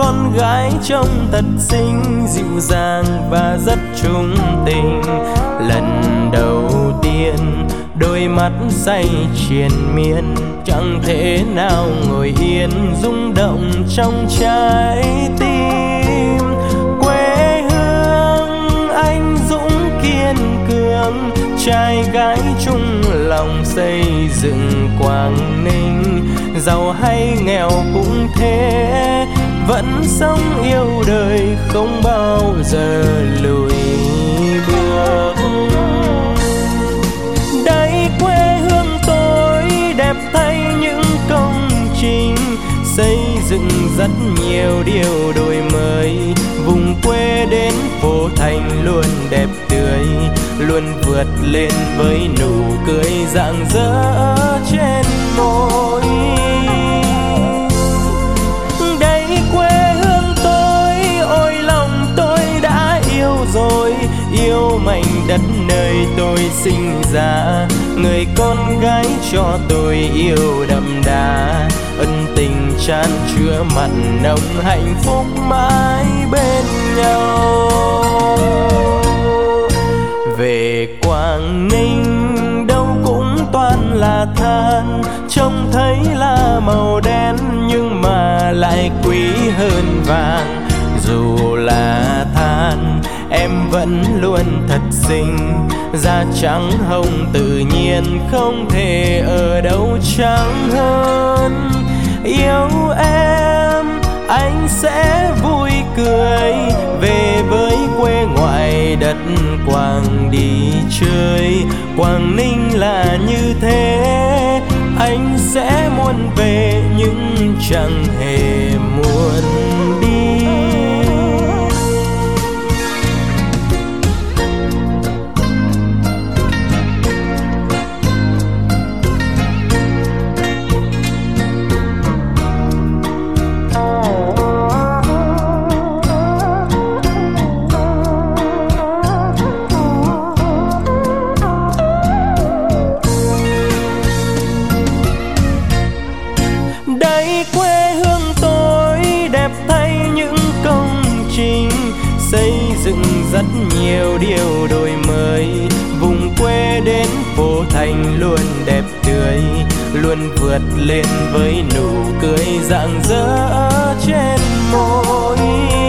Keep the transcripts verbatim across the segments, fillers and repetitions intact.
con gái trông thật xinh, dịu dàng và rất trung tình. Lần đầu tiên đôi mắt say triền miên, chẳng thể nào ngồi yên, rung động trong trái tim. Quê hương anh dũng kiên cường, trai gái chung lòng xây dựng Quảng Ninh. Giàu hay nghèo cũng thế, vẫn sống yêu đời không bao giờ lùi bước. Đây quê hương tôi đẹp thay những công trình, xây dựng rất nhiều điều đổi mới. Vùng quê đến phố thành luôn đẹp tươi, luôn vượt lên với nụ cười rạng rỡ trên môi. Đây quê hương tôi, ôi lòng tôi đã yêu rồi, yêu mảnh đất nơi tôi sinh ra. Người con gái cho tôi yêu đậm đà, ân tình chan chứa mặn nồng, hạnh phúc mãi bên nhau. Về Quảng Ninh đâu cũng toàn là than, trông thấy là màu đen nhưng mà lại quý hơn vàng. Dù là than em vẫn luôn thật xinh, da trắng hồng tự nhiên không thể ở đâu trắng hơn. Yêu em anh sẽ vui cười, về với quê ngoại đất Quảng đi chơi. Quảng Ninh là như thế, anh sẽ muốn về nhưng chẳng hề muốn đi. Đây quê hương tôi đẹp thay những công trình, xây dựng rất nhiều điều đổi mới. Vùng quê đến phố thành luôn đẹp tươi, luôn vượt lên với nụ cười rạng rỡ trên môi.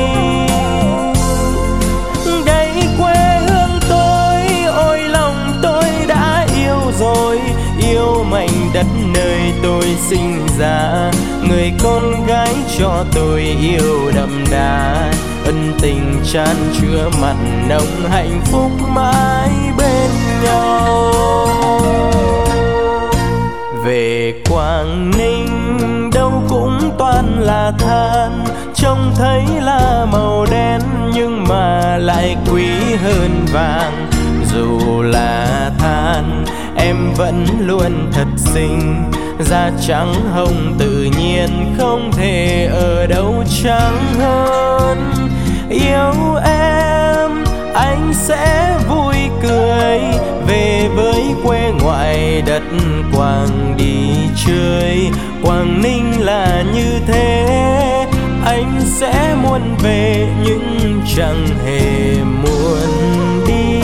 Đây quê hương tôi, ôi lòng tôi đã yêu rồi, yêu mảnh đất nơi tôi sinh ra. Người con gái cho tôi yêu đậm đà, ân tình chan chứa mặn nồng, hạnh phúc mãi bên nhau. Về Quảng Ninh đâu cũng toàn là than, trông thấy là màu đen nhưng mà lại quý hơn vàng. Dù là than em vẫn luôn thật xinh, da trắng hồng tự nhiên không thể ở đâu trắng hơn. Yêu em anh sẽ vui cười, về với quê ngoại đất Quảng đi chơi. Quảng Ninh là như thế, anh sẽ muốn về nhưng chẳng hề muốn đi.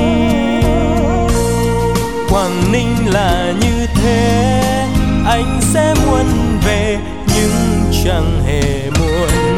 Quảng Ninh là như thế, anh sẽ muốn về nhưng chẳng hề muốn